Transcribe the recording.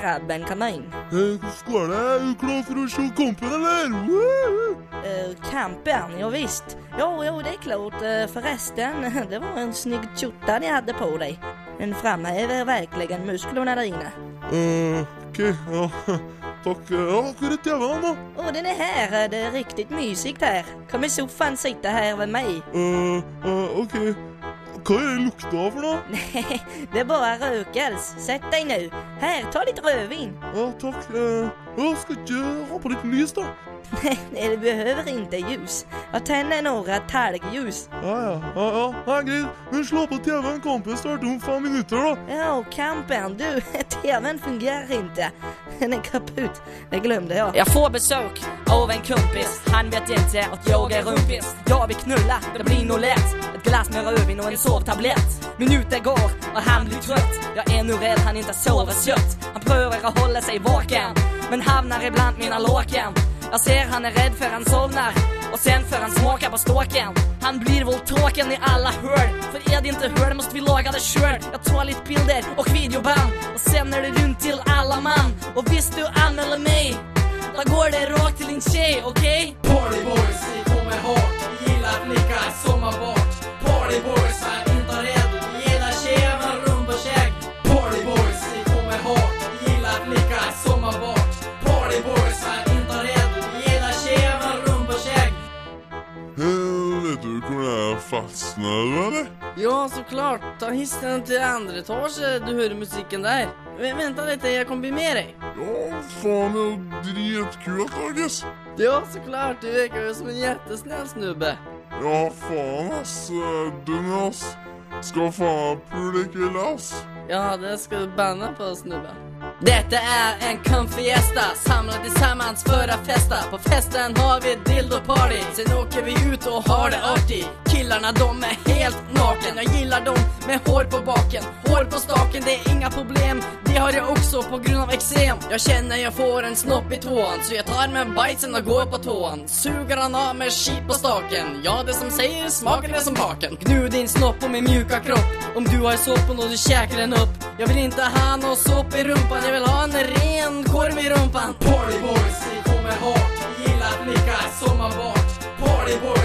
grabben komma in. Skål, är du klar för att köra kampen eller? Kampen, ja visst. Jo, det är klart. Förresten, det var en snygg tjorta ni hade på dig. Den framhäver verkligen musklerna där inne. Okej, ja. Tack. Ja, hur är tvn då? Den är här. Det är riktigt mysigt här. Kom i soffan sitta här med mig. Okej. Vad är det lukta av för då? Nej, det är bara rökels. Sätt dig nu. Här, ta lite rödvin. Ja, tack. Jag ska inte ha på lite ljus då. Nej, du behöver inte ljus. Jag tänder några talgljus. Ja, grej. Men slå på tvn, kampen startar om 5 minuter då. Ja, kampen, du, tvn fungerar inte. Den är kaputt, det glömde jag. Jag får besök av en kompis. Han vet inte att jag är rumpis. Jag vill knulla, det blir nog lätt. Ett glas med rödvin och en sovtablett. Minuter går och han blir trött. Jag är nu rädd han inte sover sött. Han prövar att hålla sig vaken, men hamnar ibland mina låken. Jag ser han är rädd för han sovnar, och sen för han smakar på ståken. Han blir våldtråken i alla hörn. För är det inte hörn måste vi laga det själv. Jag tar lite bilder och videoband, och sen är det runt till alla man. Och visst du anmäler mig, då går det rakt till din tjej, okej? Party boys, vi kommer hårt. Gillar flickar som har bort. Party boys är inte rädd. Gillar tjejer med rumpekägg. Party boys, vi kommer hårt. Gillar flickar som har bort. Party boys är inte rädd. Gillar tjejer med rumpekägg. Vet du, kommer det fastna eller? Ja, såklart. Ta hissen till andra etaget. Du hör musiken där. Vänta lite, jag kommer bli med dig. Ja, fan, det är dritkul, Agnes. Ja, såklart. Du verkar ju som en jättesnäll snubbe. Ja, fan alltså, Dunas. Ska fan pulikilas. Ja, det ska du banna på, snubben. Detta är en kumfiesta, samlade tillsammans för att festa. På festen har vi ett dildo-party, sen åker vi ut och har det artigt. Killarna de är helt naken, jag gillar dem med hår på baken. Hår på staken, det är inga problem, det har jag också på grund av eksem. Jag känner jag får en snopp i tån, så jag tar med bajsen och går på tån. Suger han av med skit på staken, ja det som säger smaken är som baken. Gnu din snopp på min mjuka kropp, om du har såpen och du käkar den upp. Jag vill inte ha någon såp i rumpan, jag vill ha en ren korv i rumpan. Party boys, vi kommer hårt. Gillar flickar som har bort. Party boys